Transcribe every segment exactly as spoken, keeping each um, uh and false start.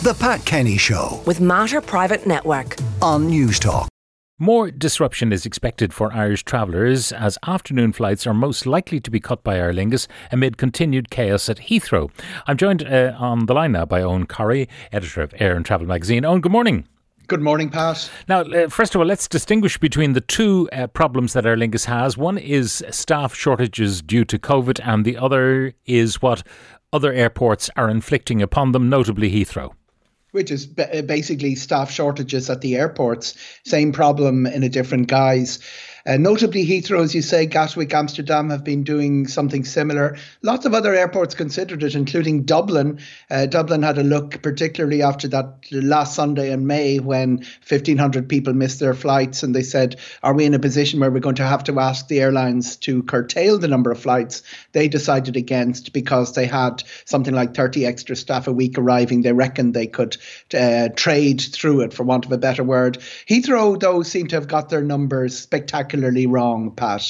The Pat Kenny Show with Mater Private Network on News Talk. More disruption is expected for Irish travellers as afternoon flights are most likely to be cut by Aer Lingus amid continued chaos at Heathrow. I'm joined uh, on the line now by Owen Corrie, editor of Air and Travel magazine. Owen, good morning. Good morning, Pat. Now, uh, first of all, let's distinguish between the two uh, problems that Aer Lingus has. One is staff shortages due to COVID, and the other is what other airports are inflicting upon them, notably Heathrow. Which is basically staff shortages at the airports. Same problem in a different guise. Uh, notably, Heathrow, as you say, Gatwick, Amsterdam have been doing something similar. Lots of other airports considered it, including Dublin. Uh, Dublin had a look, particularly after that last Sunday in May when fifteen hundred people missed their flights. And they said, are we in a position where we're going to have to ask the airlines to curtail the number of flights? They decided against because they had something like thirty extra staff a week arriving. They reckoned they could uh, trade through it, for want of a better word. Heathrow, though, seem to have got their numbers spectacularly wrong, Pat.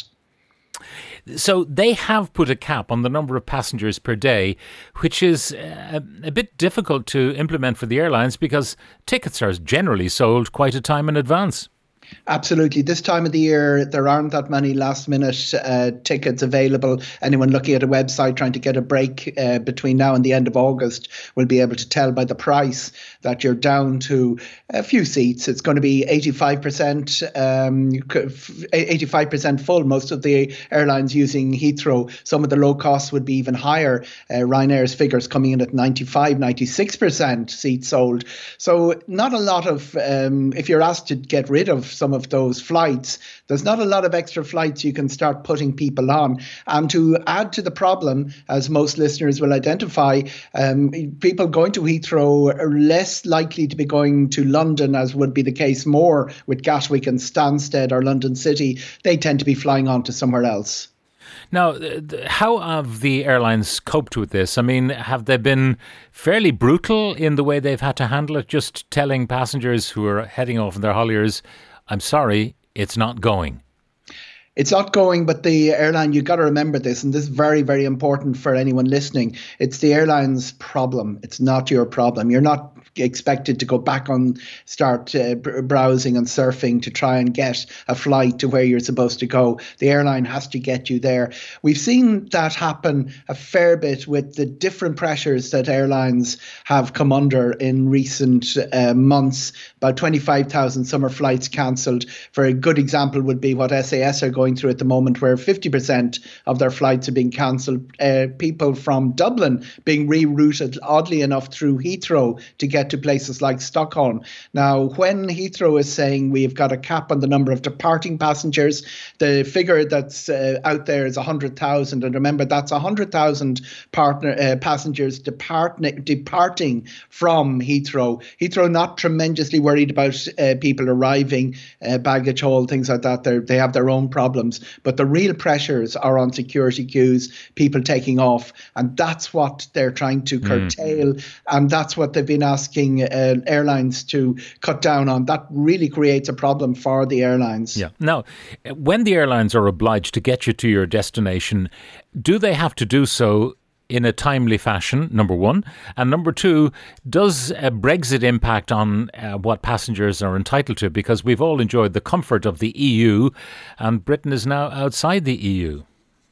So they have put a cap on the number of passengers per day, which is a, a bit difficult to implement for the airlines because tickets are generally sold quite a time in advance. Absolutely. This time of the year, there aren't that many last minute uh, tickets available. Anyone looking at a website trying to get a break uh, between now and the end of August will be able to tell by the price that you're down to a few seats. It's going to be eighty-five percent, um, eighty-five percent full. Most of the airlines using Heathrow, some of the low costs would be even higher. Uh, Ryanair's figures coming in at ninety-five, ninety-six percent seats sold. So not a lot of, um, if you're asked to get rid of some of those flights, there's not a lot of extra flights you can start putting people on. And to add to the problem, as most listeners will identify, um, people going to Heathrow are less likely to be going to London, as would be the case more with Gatwick and Stansted or London City. They tend to be flying on to somewhere else. Now, how have the airlines coped with this? I mean, have they been fairly brutal in the way they've had to handle it, just telling passengers who are heading off in their holidays, I'm sorry, it's not going? It's not going, but the airline, you've got to remember this, and this is very, very important for anyone listening. It's the airline's problem. It's not your problem. You're not expected to go back on, start uh, browsing and surfing to try and get a flight to where you're supposed to go. The airline has to get you there. We've seen that happen a fair bit with the different pressures that airlines have come under in recent uh, months. About twenty-five thousand summer flights cancelled. For a good example would be what S A S are going through at the moment, where fifty percent of their flights are being cancelled. Uh, people from Dublin being rerouted, oddly enough, through Heathrow to get to places like Stockholm. Now, when Heathrow is saying we've got a cap on the number of departing passengers, the figure that's uh, out there is one hundred thousand. And remember, that's one hundred thousand partner uh, passengers depart- departing from Heathrow. Heathrow not tremendously worried about uh, people arriving, uh, baggage hold, things like that. They're, they have their own problems. But the real pressures are on security queues, people taking off. And that's what they're trying to curtail. Mm. And that's what they've been asking Uh, airlines to cut down on. That really creates a problem for the airlines. Yeah. Now, when the airlines are obliged to get you to your destination, do they have to do so in a timely fashion, number one? And number two, does uh, Brexit impact on uh, what passengers are entitled to? Because we've all enjoyed the comfort of the E U and Britain is now outside the E U.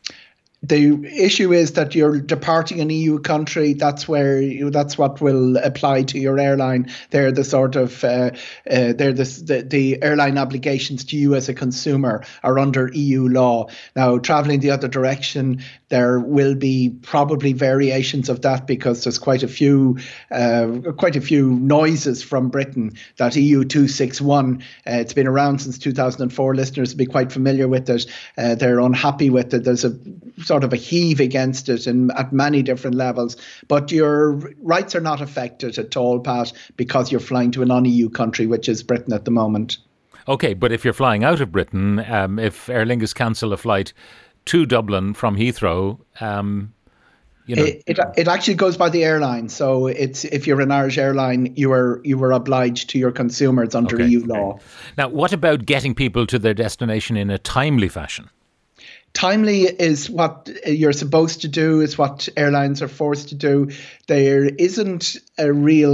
The issue is that you're departing an E U country. That's where you, that's what will apply to your airline. They're the sort of uh, uh, they're the, the the airline obligations to you as a consumer are under E U law. Now, traveling the other direction, there will be probably variations of that because there's quite a few uh, quite a few noises from Britain. That E U two sixty-one, uh, it's been around since two thousand four. Listeners will be quite familiar with it. Uh, they're unhappy with it. There's a sort of a heave against it and at many different levels. But your rights are not affected at all, Pat, because you're flying to a non-E U country, which is Britain at the moment. OK, but if you're flying out of Britain, um, if Aer Lingus cancel a flight to Dublin from Heathrow, um, you know, it, it it actually goes by the airline. So it's if you're an Irish airline, you are you were obliged to your consumers under okay, E U okay. law. Now, what about getting people to their destination in a timely fashion? Timely is what you're supposed to do, is what airlines are forced to do. There isn't a real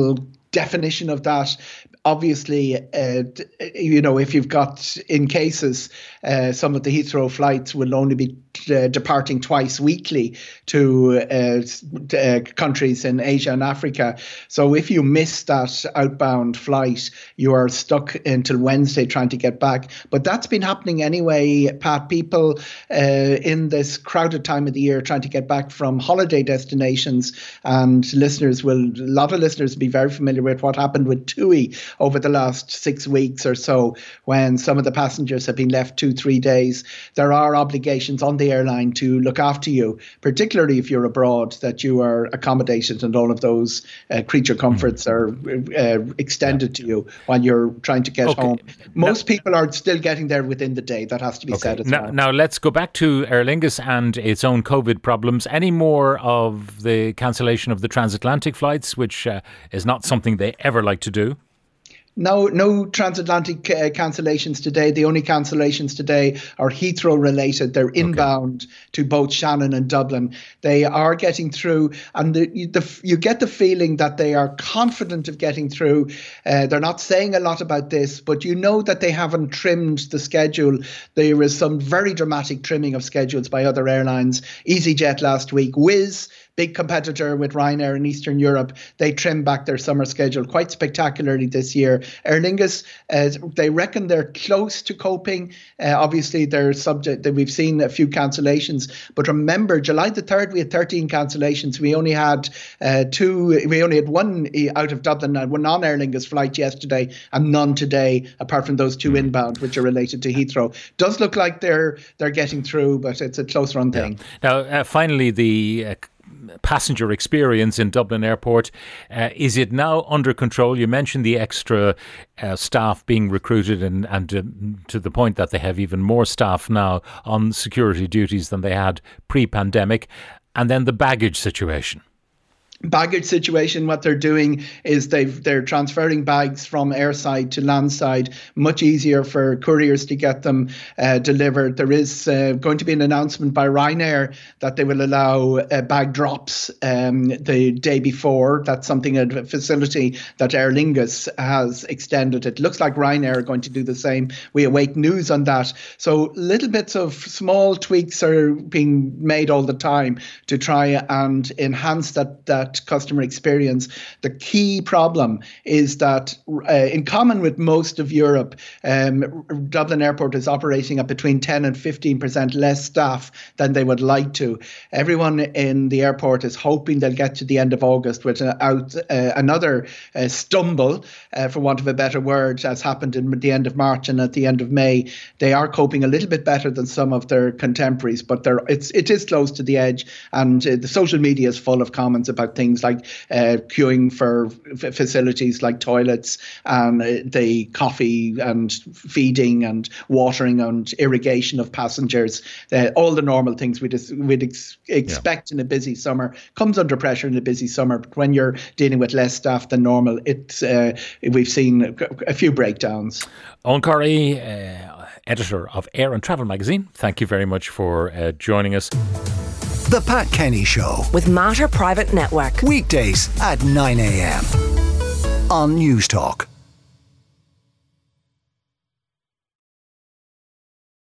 definition of that. Obviously, uh, you know, if you've got, in cases, uh, some of the Heathrow flights will only be uh, departing twice weekly to uh, uh, countries in Asia and Africa. So if you miss that outbound flight, you are stuck until Wednesday trying to get back. But that's been happening anyway, Pat. People uh, in this crowded time of the year trying to get back from holiday destinations, and listeners will, a lot of listeners will be very familiar with what happened with TUI over the last six weeks or so, when some of the passengers have been left two, three days. There are obligations on the airline to look after you, particularly if you're abroad, that you are accommodated and all of those uh, creature comforts are uh, extended yeah. to you while you're trying to get okay. home. Most now, people are still getting there within the day. That has to be okay. said as now, well. Now let's go back to Aer Lingus and its own COVID problems. Any more of the cancellation of the transatlantic flights, which uh, is not something they ever like to do? No, no transatlantic uh, cancellations today. The only cancellations today are Heathrow related. They're inbound okay. to both Shannon and Dublin. They are getting through, and the, the, you get the feeling that they are confident of getting through. Uh, they're not saying a lot about this, but you know that they haven't trimmed the schedule. There is some very dramatic trimming of schedules by other airlines. EasyJet last week, Wizz, big competitor with Ryanair in Eastern Europe, they trimmed back their summer schedule quite spectacularly this year. Aer Lingus, uh, they reckon they're close to coping. Uh, obviously, they're subject that we've seen a few cancellations. But remember, July the third, we had thirteen cancellations. We only had uh, two, we only had one out of Dublin, uh, one non-Aer Lingus flight yesterday, and none today, apart from those two inbound, which are related to Heathrow. Does look like they're they're getting through, but it's a close run thing. Yeah. Now, uh, finally, the uh, passenger experience in Dublin Airport, uh, is it now under control? You mentioned the extra uh, staff being recruited, and, and uh, to the point that they have even more staff now on security duties than they had pre-pandemic. And then the baggage situation. Baggage situation, what they're doing is they've, they're transferring bags from airside to landside, much easier for couriers to get them uh, delivered. There is uh, going to be an announcement by Ryanair that they will allow uh, bag drops um, the day before. That's something, a facility that Aer Lingus has extended. It looks like Ryanair are going to do the same. We await news on that. So little bits of small tweaks are being made all the time to try and enhance that, that customer experience. The key problem is that uh, in common with most of Europe, um, Dublin Airport is operating at between ten and fifteen percent less staff than they would like to. Everyone in the airport is hoping they'll get to the end of August without uh, another uh, stumble, uh, for want of a better word, as happened in the end of March and at the end of May. They are coping a little bit better than some of their contemporaries, but they're, it's, it is close to the edge, and uh, the social media is full of comments about things like uh, queuing for f- facilities like toilets, and uh, the coffee and feeding and watering and irrigation of passengers. Uh, all the normal things we'd, we'd ex- expect yeah. in a busy summer comes under pressure in a busy summer. But when you're dealing with less staff than normal, it's uh, we've seen a few breakdowns. Eoin Corry, uh, editor of Air and Travel magazine, thank you very much for uh, joining us. The Pat Kenny Show with Mater Private Network. Weekdays at nine a.m. on News Talk.